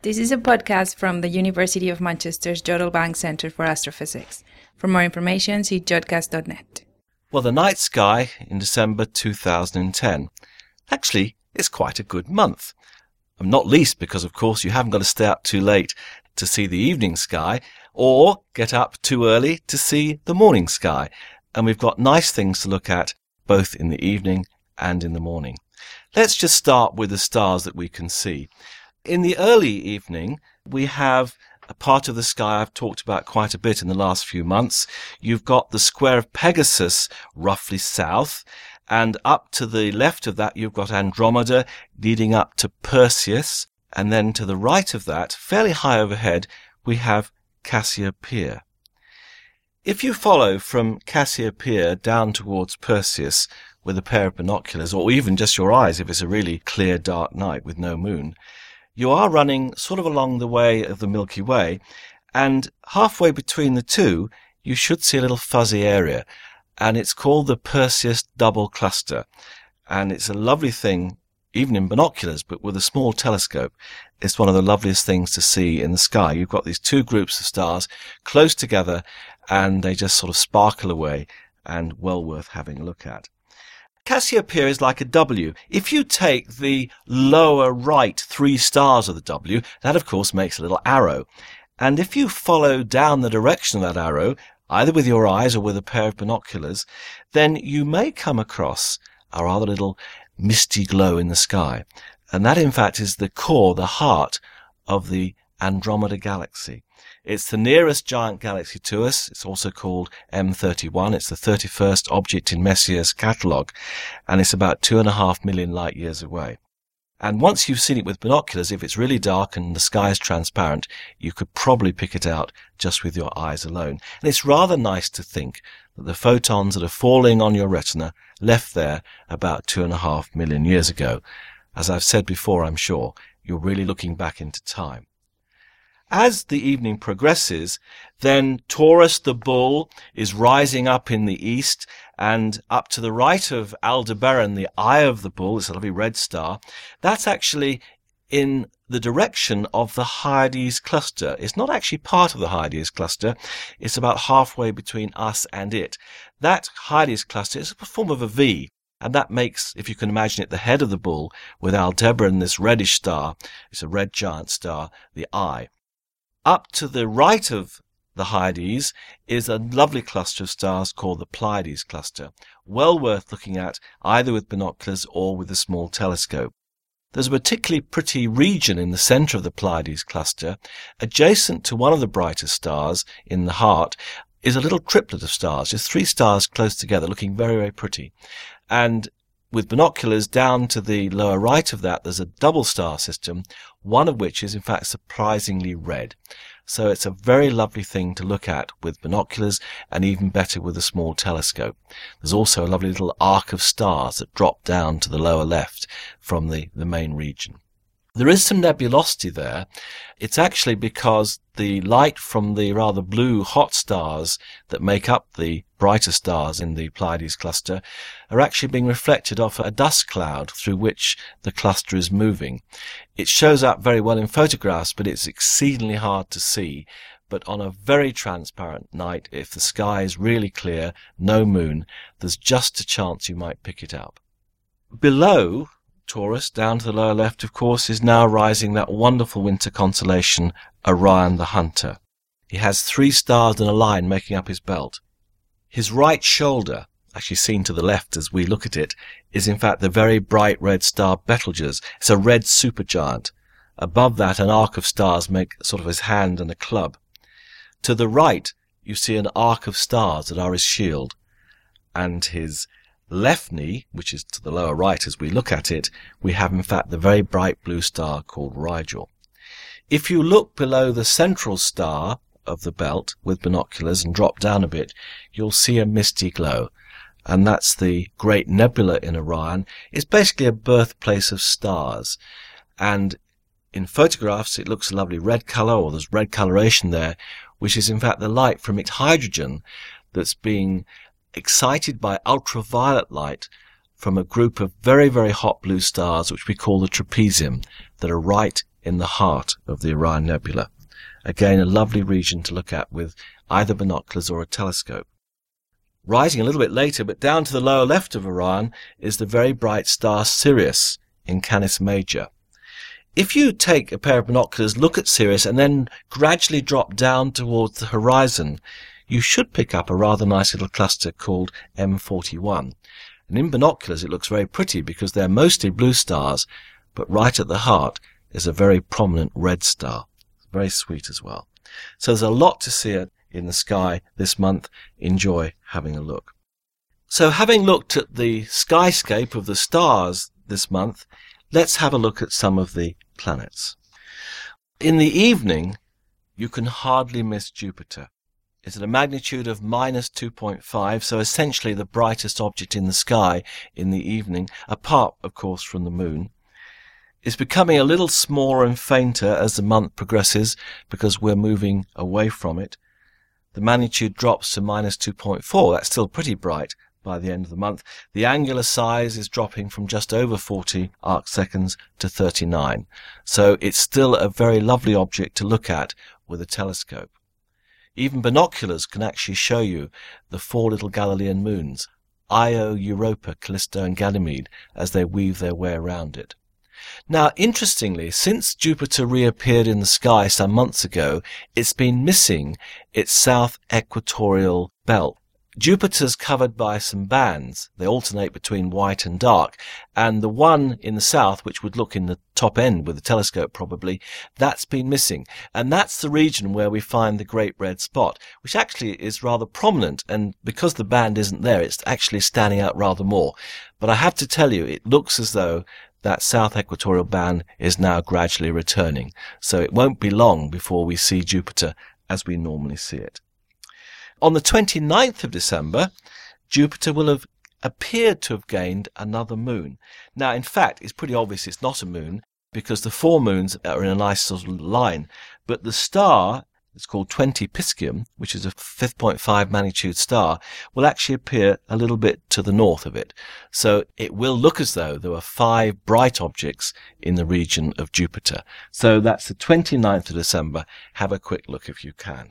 This is a podcast from the University of Manchester's Jodrell Bank Centre for Astrophysics. For more information, see jodcast.net. Well, the night sky in December 2010. Actually, it's quite a good month. Not least because, of course, you haven't got to stay up too late to see the evening sky or get up too early to see the morning sky. And we've got nice things to look at both in the evening and in the morning. Let's just start with the stars that we can see. In the early evening, we have a part of the sky I've talked about quite a bit in the last few months. You've got the square of Pegasus roughly south, and up to the left of that you've got Andromeda leading up to Perseus, and then to the right of that, fairly high overhead, we have Cassiopeia. If you follow from Cassiopeia down towards Perseus with a pair of binoculars, or even just your eyes if it's a really clear dark night with no moon, you are running sort of along the way of the Milky Way, and halfway between the two you should see a little fuzzy area, and it's called the Perseus double cluster. And it's a lovely thing, even in binoculars, but with a small telescope, it's one of the loveliest things to see in the sky. You've got these two groups of stars close together, and they just sort of sparkle away, and well worth having a look at. Cassiopeia is like a W. If you take the lower right three stars of the W, that of course makes a little arrow. And if you follow down the direction of that arrow, either with your eyes or with a pair of binoculars, then you may come across a rather little misty glow in the sky. And that in fact is the core, the heart of the Andromeda Galaxy. It's the nearest giant galaxy to us. It's also called M31. It's the 31st object in Messier's catalogue, and it's about 2.5 million light years away. And once you've seen it with binoculars, if it's really dark and the sky is transparent, you could probably pick it out just with your eyes alone. And it's rather nice to think that the photons that are falling on your retina left there about 2.5 million years ago. As I've said before, I'm sure, you're really looking back into time. As the evening progresses, then Taurus the bull is rising up in the east, and up to the right of Aldebaran, the eye of the bull, it's a lovely red star. That's actually in the direction of the Hyades cluster. It's not actually part of the Hyades cluster. It's about halfway between us and it. That Hyades cluster is a form of a V. And that makes, if you can imagine it, the head of the bull with Aldebaran, this reddish star, it's a red giant star, the eye. Up to the right of the Hyades is a lovely cluster of stars called the Pleiades cluster, well worth looking at either with binoculars or with a small telescope. There's a particularly pretty region in the center of the Pleiades cluster. Adjacent to one of the brightest stars in the heart is a little triplet of stars, just three stars close together, looking very, very pretty. And with binoculars down to the lower right of that, there's a double star system, one of which is in fact surprisingly red. So it's a very lovely thing to look at with binoculars, and even better with a small telescope. There's also a lovely little arc of stars that drop down to the lower left from the main region. There is some nebulosity there. It's actually because the light from the rather blue hot stars that make up the brighter stars in the Pleiades cluster are actually being reflected off a dust cloud through which the cluster is moving. It shows up very well in photographs, but it's exceedingly hard to see. But on a very transparent night, if the sky is really clear, no moon, there's just a chance you might pick it up. Below Taurus, down to the lower left, of course, is now rising that wonderful winter constellation, Orion the Hunter. He has three stars in a line making up his belt. His right shoulder, actually seen to the left as we look at it, is in fact the very bright red star Betelgeuse. It's a red supergiant. Above that, an arc of stars make sort of his hand and a club. To the right, you see an arc of stars that are his shield. And his left knee, which is to the lower right as we look at it, we have in fact the very bright blue star called Rigel. If you look below the central star of the belt with binoculars and drop down a bit, you'll see a misty glow. And that's the great nebula in Orion. It's basically a birthplace of stars. And in photographs it looks a lovely red colour, or there's red coloration there, which is in fact the light from its hydrogen that's being excited by ultraviolet light from a group of very, very hot blue stars, which we call the trapezium, that are right in the heart of the Orion Nebula. Again, a lovely region to look at with either binoculars or a telescope. Rising a little bit later, but down to the lower left of Orion, is the very bright star Sirius in Canis Major. If you take a pair of binoculars, look at Sirius, and then gradually drop down towards the horizon, you should pick up a rather nice little cluster called M41. And in binoculars it looks very pretty because they're mostly blue stars, but right at the heart is a very prominent red star. Very sweet as well. So there's a lot to see in the sky this month. Enjoy having a look. So having looked at the skyscape of the stars this month, let's have a look at some of the planets. In the evening, you can hardly miss Jupiter. It's at a magnitude of -2.5, so essentially the brightest object in the sky in the evening, apart, of course, from the moon. It's becoming a little smaller and fainter as the month progresses because we're moving away from it. The magnitude drops to -2.4. That's still pretty bright by the end of the month. The angular size is dropping from just over 40 arcseconds to 39. So it's still a very lovely object to look at with a telescope. Even binoculars can actually show you the 4 little Galilean moons, Io, Europa, Callisto and Ganymede, as they weave their way around it. Now, interestingly, since Jupiter reappeared in the sky some months ago, it's been missing its south equatorial belt. Jupiter's covered by some bands. They alternate between white and dark, and the one in the south, which would look in the top end with a telescope probably, that's been missing. And that's the region where we find the Great Red Spot, which actually is rather prominent, and because the band isn't there, it's actually standing out rather more. But I have to tell you, it looks as though that south equatorial band is now gradually returning. So it won't be long before we see Jupiter as we normally see it. On the 29th of December, Jupiter will have appeared to have gained another moon. Now, in fact, it's pretty obvious it's not a moon because the 4 moons are in a nice sort of line. But the star, it's called 20 Piscium, which is a 5.5 magnitude star, will actually appear a little bit to the north of it. So it will look as though there were 5 bright objects in the region of Jupiter. So that's the 29th of December. Have a quick look if you can.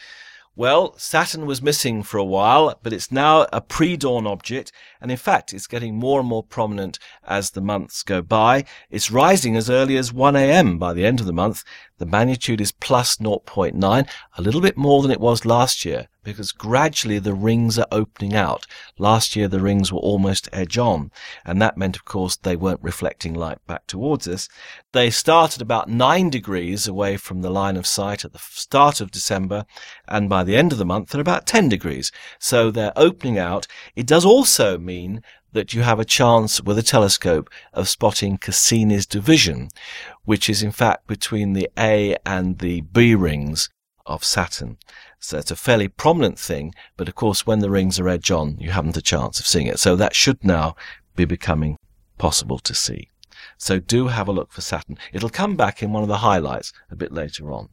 Well, Saturn was missing for a while, but it's now a pre-dawn object, and in fact it's getting more and more prominent as the months go by. It's rising as early as 1 a.m. by the end of the month. The magnitude is plus 0.9, a little bit more than it was last year, because gradually the rings are opening out. Last year the rings were almost edge on, and that meant, of course, they weren't reflecting light back towards us. They started about 9 degrees away from the line of sight at the start of December, and by the end of the month they're about 10 degrees. So they're opening out. It does also mean that you have a chance with a telescope of spotting Cassini's division, which is in fact between the A and the B rings of Saturn. So it's a fairly prominent thing, but of course when the rings are edge on, you haven't a chance of seeing it. So that should now be becoming possible to see. So do have a look for Saturn. It'll come back in one of the highlights a bit later on.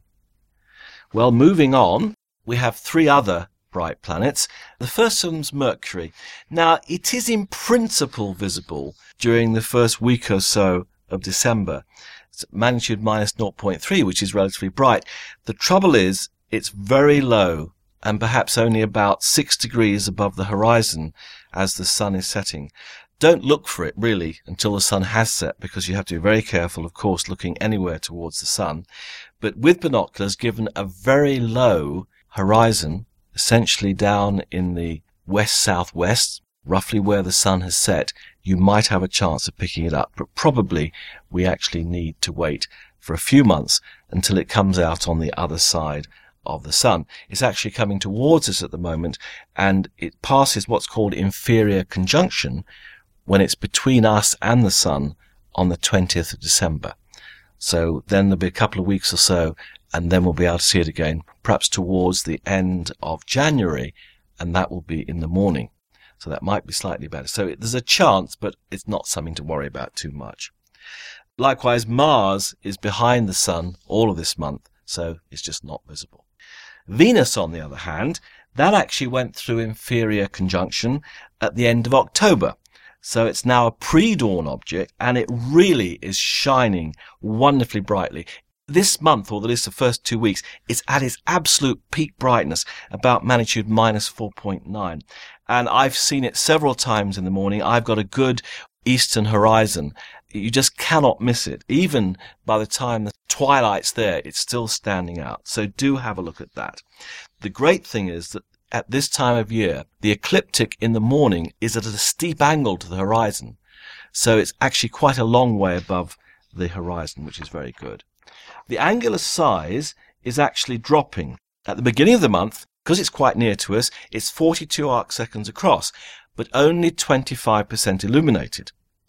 Well, moving on, we have 3 other bright planets. The first of them's Mercury. Now, it is in principle visible during the first week or so of December. It's magnitude minus 0.3, which is relatively bright. The trouble is, it's very low and perhaps only about 6 degrees above the horizon as the sun is setting. Don't look for it, really, until the sun has set, because you have to be very careful, of course, looking anywhere towards the sun. But with binoculars, given a very low horizon, essentially down in the west-southwest, roughly where the sun has set, you might have a chance of picking it up. But probably we actually need to wait for a few months until it comes out on the other side of the sun. It's actually coming towards us at the moment, and it passes what's called inferior conjunction when it's between us and the sun on the 20th of December. So then there'll be a couple of weeks or so, and then we'll be able to see it again, perhaps towards the end of January, and that will be in the morning. So that might be slightly better. So there's a chance, but it's not something to worry about too much. Likewise, Mars is behind the sun all of this month, so it's just not visible. Venus, on the other hand, that actually went through inferior conjunction at the end of October. So it's now a pre-dawn object, and it really is shining wonderfully brightly. This month, or at least the first 2 weeks, it's at its absolute peak brightness, about magnitude minus 4.9. And I've seen it several times in the morning. I've got a good eastern horizon. You just cannot miss it. Even by the time the twilight's there, it's still standing out. So do have a look at that. The great thing is that at this time of year, the ecliptic in the morning is at a steep angle to the horizon. So it's actually quite a long way above the horizon, which is very good. The angular size is actually dropping. At the beginning of the month, because it's quite near to us, it's 42 arcseconds across, but only 25% illuminated.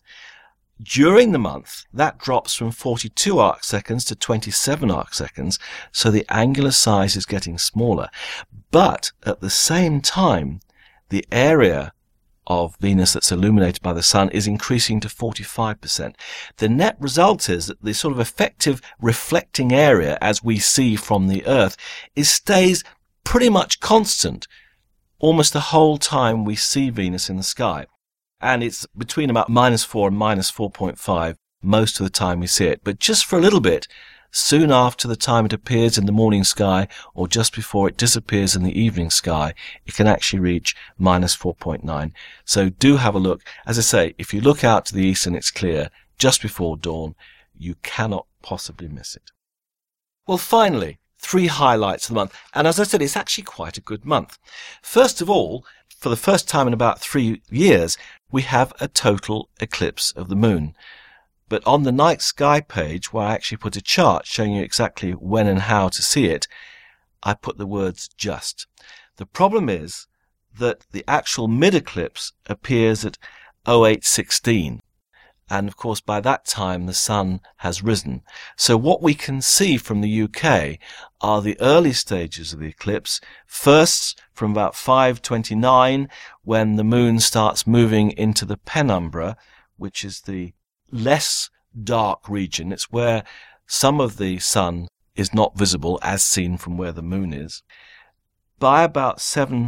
During the month, that drops from 42 arcseconds to 27 arcseconds, so the angular size is getting smaller. But at the same time, the area of Venus that's illuminated by the sun is increasing to 45%. The net result is that the sort of effective reflecting area, as we see from the Earth, stays pretty much constant almost the whole time we see Venus in the sky. And it's between about -4 and -4.5 most of the time we see it. But just for a little bit, soon after the time it appears in the morning sky, or just before it disappears in the evening sky, it can actually reach -4.9. So do have a look. As I say, if you look out to the east and it's clear, just before dawn, you cannot possibly miss it. Well, finally, 3 highlights of the month. And as I said, it's actually quite a good month. First of all, for the first time in about 3 years, we have a total eclipse of the moon. But on the night sky page, where I actually put a chart showing you exactly when and how to see it, I put the words just. The problem is that the actual mid-eclipse appears at 0816. And of course, by that time, the sun has risen. So what we can see from the UK are the early stages of the eclipse. First, from about 5:29, when the moon starts moving into the penumbra, which is the less dark region. It's where some of the sun is not visible as seen from where the moon is. By about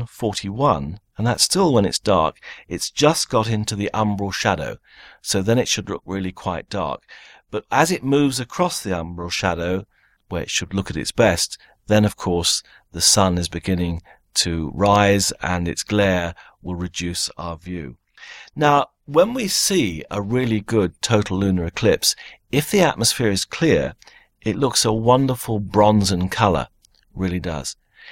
7:41, and that's still when it's dark, it's just got into the umbral shadow, so then it should look really quite dark. But as it moves across the umbral shadow, where it should look at its best, then of course the sun is beginning to rise and its glare will reduce our view. Now, when we see a really good total lunar eclipse, if the atmosphere is clear, it looks a wonderful bronzen colour, really does.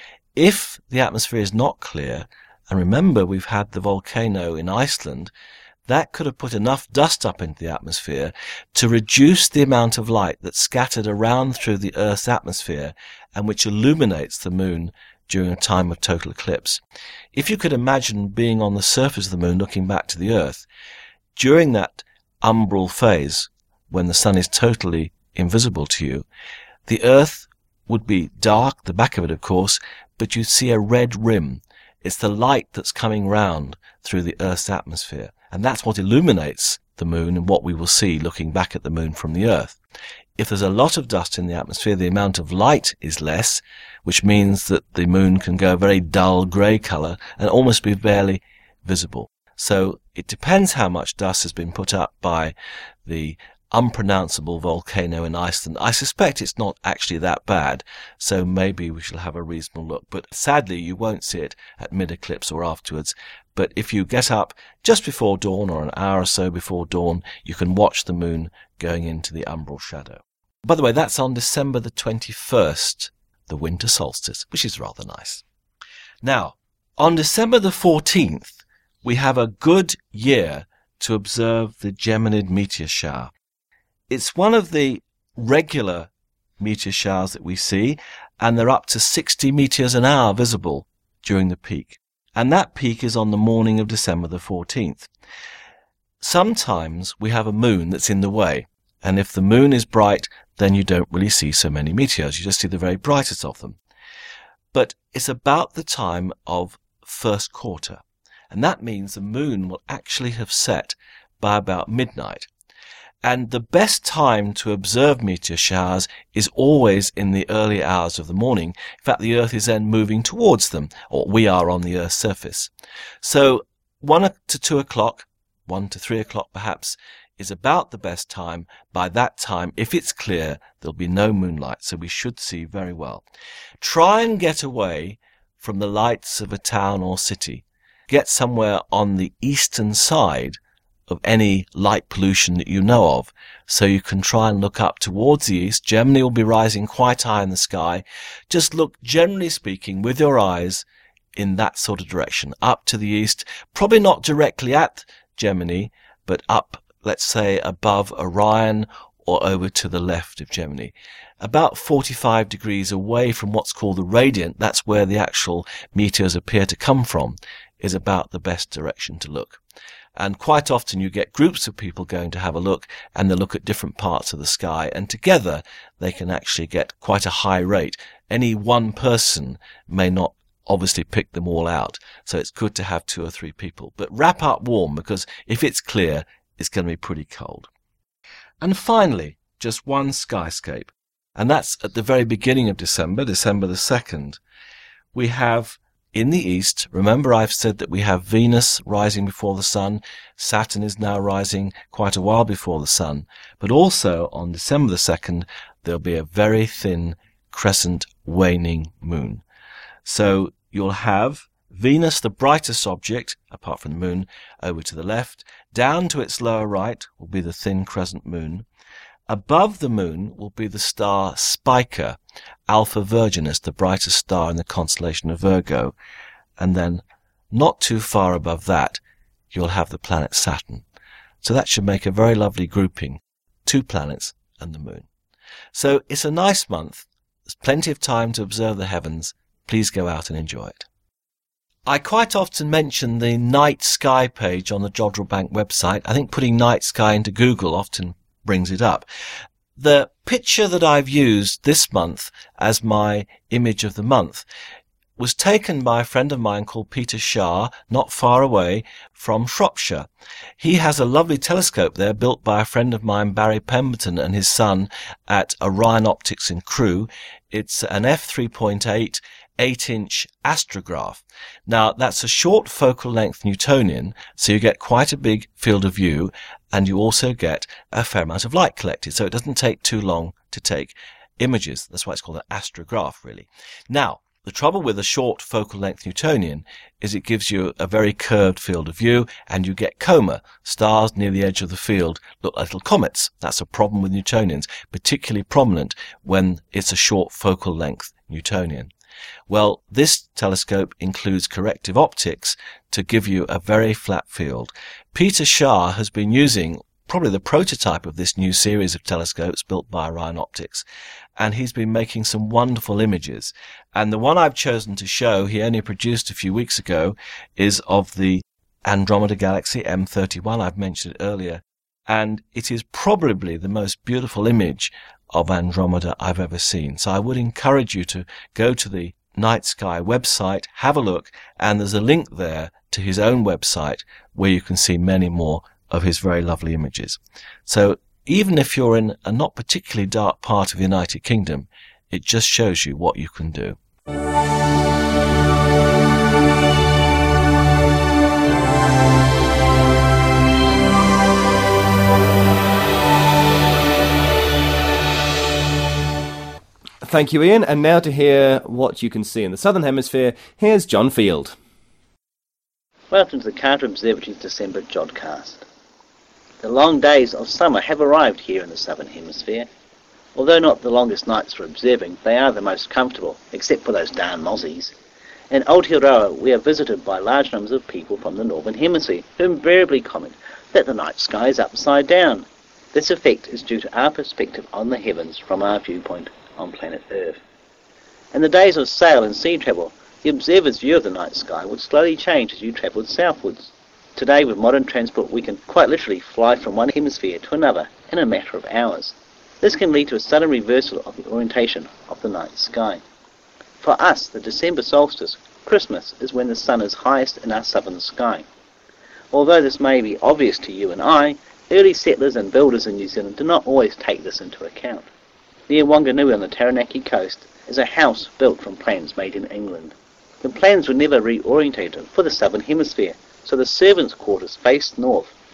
If the atmosphere is not clear, and remember we've had the volcano in Iceland, that could have put enough dust up into the atmosphere to reduce the amount of light that's scattered around through the Earth's atmosphere and which illuminates the moon during a time of total eclipse. If you could imagine being on the surface of the moon looking back to the Earth, during that umbral phase, when the sun is totally invisible to you, the Earth would be dark, the back of it of course, but you'd see a red rim. It's the light that's coming round through the Earth's atmosphere, and that's what illuminates the moon and what we will see looking back at the moon from the Earth. If there's a lot of dust in the atmosphere, the amount of light is less, which means that the moon can go a very dull grey colour and almost be barely visible. So it depends how much dust has been put up by the unpronounceable volcano in Iceland. I suspect it's not actually that bad, so maybe we shall have a reasonable look. But sadly, you won't see it at mid-eclipse or afterwards. But if you get up just before dawn or an hour or so before dawn, you can watch the moon going into the umbral shadow. By the way, that's on December the 21st, the winter solstice, which is rather nice. Now, on December the 14th, we have a good year to observe the Geminid meteor shower. It's one of the regular meteor showers that we see, and they're up to 60 meteors an hour visible during the peak. And that peak is on the morning of December the 14th. Sometimes we have a moon that's in the way, and if the moon is bright, then you don't really see so many meteors. You just see the very brightest of them. But it's about the time of first quarter, and that means the moon will actually have set by about midnight. And the best time to observe meteor showers is always in the early hours of the morning. In fact, the Earth is then moving towards them, or we are on the Earth's surface. So 1 to 2 o'clock 1 to 3 o'clock perhaps, is about the best time. By that time, if it's clear, there'll be no moonlight, so we should see very well. Try and get away from the lights of a town or city. Get somewhere on the eastern side of any light pollution that you know of, so you can try and look up towards the east. Gemini will be rising quite high in the sky. Just look, generally speaking, with your eyes in that sort of direction, up to the east, probably not directly at Gemini, but up, let's say, above Orion or over to the left of Gemini. About 45 degrees away from what's called the radiant, that's where the actual meteors appear to come from, is about the best direction to look. And quite often you get groups of people going to have a look, and they look at different parts of the sky, and together they can actually get quite a high rate. Any one person may not obviously pick them all out, so it's good to have 2 or 3 people. But wrap up warm, because if it's clear, it's going to be pretty cold. And finally, just one skyscape, and that's at the very beginning of December, December the 2nd. We have in the east, remember I've said that we have Venus rising before the sun, Saturn is now rising quite a while before the sun, but also on December the 2nd, there'll be a very thin crescent waning moon. So you'll have Venus, the brightest object, apart from the moon, over to the left. Down to its lower right will be the thin crescent moon. Above the moon will be the star Spica, Alpha Virginis, the brightest star in the constellation of Virgo. And then, not too far above that, you'll have the planet Saturn. So that should make a very lovely grouping, 2 planets and the moon. So it's a nice month. There's plenty of time to observe the heavens. Please go out and enjoy it. I quite often mention the night sky page on the Jodrell Bank website. I think putting night sky into Google often brings it up. The picture that I've used this month as my image of the month was taken by a friend of mine called Peter Shah, not far away from Shropshire. He has a lovely telescope there built by a friend of mine, Barry Pemberton, and his son at Orion Optics in Crewe. It's an f3.8 8-inch astrograph. Now, that's a short focal length Newtonian, so you get quite a big field of view, and you also get a fair amount of light collected, so it doesn't take too long to take images. That's why it's called an astrograph, really. Now, the trouble with a short focal length Newtonian is it gives you a very curved field of view, and you get coma. Stars near the edge of the field look like little comets. That's a problem with Newtonians, particularly prominent when it's a short focal length Newtonian. Well, this telescope includes corrective optics to give you a very flat field. Peter Shah has been using probably the prototype of this new series of telescopes built by Orion Optics, and he's been making some wonderful images. And the one I've chosen to show, he only produced a few weeks ago, is of the Andromeda Galaxy M31. I've mentioned it earlier, and it is probably the most beautiful image of Andromeda I've ever seen. So I would encourage you to go to the Night Sky website, have a look, and there's a link there to his own website where you can see many more of his very lovely images. So even if you're in a not particularly dark part of the United Kingdom, it just shows you what you can do. Thank you, Ian. And now to hear what you can see in the Southern Hemisphere, here's John Field. Welcome to the Carter Observatory's December Jodcast. The long days of summer have arrived here in the Southern Hemisphere. Although not the longest nights for observing, they are the most comfortable, except for those darn mozzies. In Aotearoa, we are visited by large numbers of people from the Northern Hemisphere, who invariably comment that the night sky is upside down. This effect is due to our perspective on the heavens from our viewpoint on planet Earth. In the days of sail and sea travel, the observer's view of the night sky would slowly change as you travelled southwards. Today, with modern transport, we can quite literally fly from one hemisphere to another in a matter of hours. This can lead to a sudden reversal of the orientation of the night sky. For us, the December solstice, Christmas, is when the sun is highest in our southern sky. Although this may be obvious to you and I, early settlers and builders in New Zealand did not always take this into account. Near Wanganui on the Taranaki coast is a house built from plans made in England. The plans were never reorientated for the southern hemisphere, so the servants' quarters faced north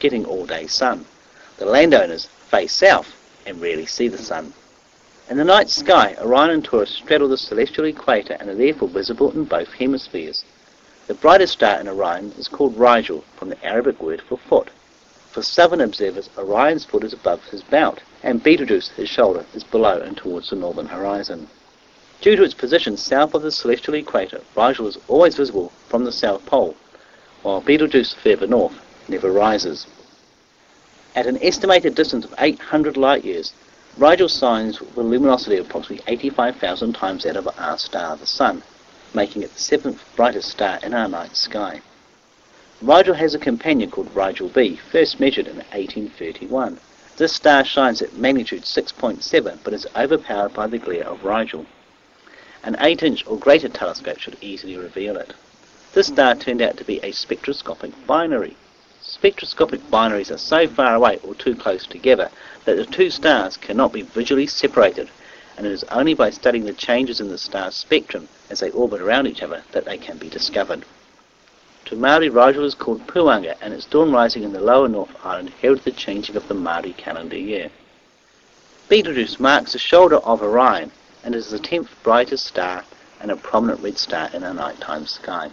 getting all-day sun. The landowners face south and rarely see the sun. In the night sky, Orion and Taurus straddle the celestial equator and are therefore visible in both hemispheres. The brightest star in Orion is called Rigel, from the Arabic word for foot. For southern observers, Orion's foot is above his belt, and Betelgeuse, his shoulder, is below and towards the northern horizon. Due to its position south of the celestial equator, Rigel is always visible from the South Pole, while Betelgeuse further north never rises. At an estimated distance of 800 light-years, Rigel shines with a luminosity of approximately 85,000 times that of our star, the Sun, making it the seventh brightest star in our night sky. Rigel has a companion called Rigel B, first measured in 1831. This star shines at magnitude 6.7, but is overpowered by the glare of Rigel. An 8-inch or greater telescope should easily reveal it. This star turned out to be a spectroscopic binary. Spectroscopic binaries are so far away or too close together that the two stars cannot be visually separated, and it is only by studying the changes in the star's spectrum as they orbit around each other that they can be discovered. To Māori, Rigel is called Puanga, and its dawn rising in the lower North Island heralded the changing of the Māori calendar year. Betelgeuse marks the shoulder of Orion, and is the 10th brightest star and a prominent red star in our nighttime sky.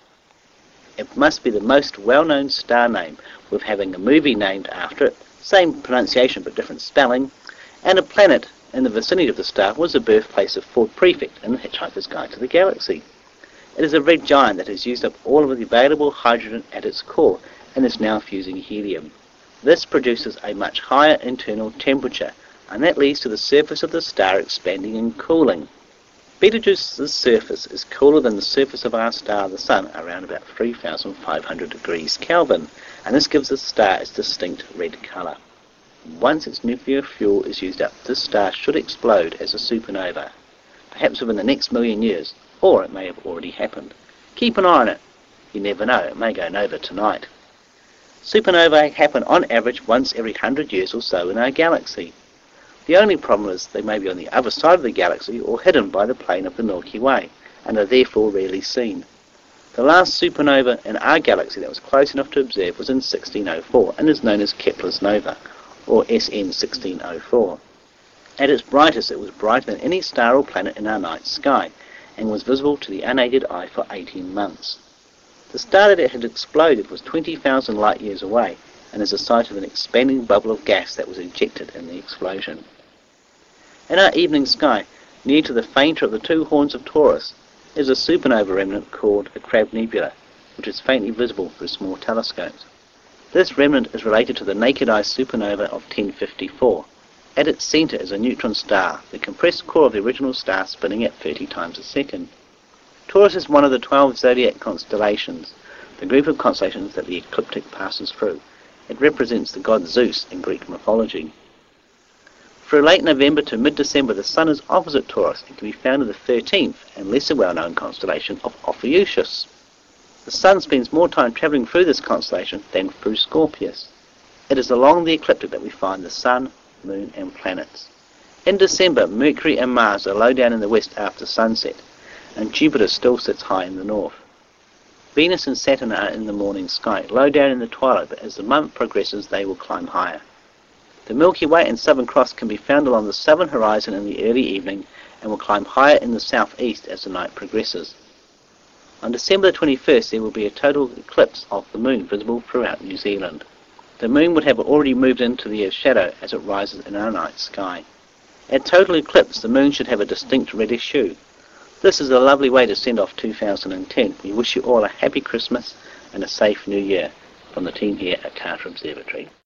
It must be the most well-known star name, with having a movie named after it, same pronunciation but different spelling, and a planet in the vicinity of the star was the birthplace of Ford Prefect in The Hitchhiker's Guide to the Galaxy. It is a red giant that has used up all of the available hydrogen at its core and is now fusing helium. This produces a much higher internal temperature, and that leads to the surface of the star expanding and cooling. Betelgeuse's surface is cooler than the surface of our star, the Sun, around about 3,500 degrees Kelvin, and this gives the star its distinct red colour. Once its nuclear fuel is used up, this star should explode as a supernova, perhaps within the next million years, or it may have already happened. Keep an eye on it. You never know, it may go nova tonight. Supernovae happen on average once every 100 years or so in our galaxy. The only problem is they may be on the other side of the galaxy or hidden by the plane of the Milky Way, and are therefore rarely seen. The last supernova in our galaxy that was close enough to observe was in 1604 and is known as Kepler's nova, or SN 1604. At its brightest it was brighter than any star or planet in our night sky, and was visible to the unaided eye for 18 months. The star that it had exploded was 20,000 light-years away, and is the site of an expanding bubble of gas that was ejected in the explosion. In our evening sky, near to the fainter of the two horns of Taurus, is a supernova remnant called the Crab Nebula, which is faintly visible through small telescopes. This remnant is related to the naked-eye supernova of 1054. At its centre is a neutron star, the compressed core of the original star spinning at 30 times a second. Taurus is one of the 12 zodiac constellations, the group of constellations that the ecliptic passes through. It represents the god Zeus in Greek mythology. Through late November to mid-December, the Sun is opposite Taurus and can be found in the 13th and lesser well-known constellation of Ophiuchus. The Sun spends more time travelling through this constellation than through Scorpius. It is along the ecliptic that we find the Sun, Moon and planets. In December, Mercury and Mars are low down in the west after sunset, and Jupiter still sits high in the north. Venus and Saturn are in the morning sky, low down in the twilight, but as the month progresses they will climb higher. The Milky Way and Southern Cross can be found along the southern horizon in the early evening and will climb higher in the southeast as the night progresses. On December the 21st there will be a total eclipse of the Moon visible throughout New Zealand. The Moon would have already moved into the Earth's shadow as it rises in our night sky. At total eclipse the Moon should have a distinct reddish hue. This is a lovely way to send off 2010. We wish you all a happy Christmas and a safe New Year from the team here at Carter Observatory.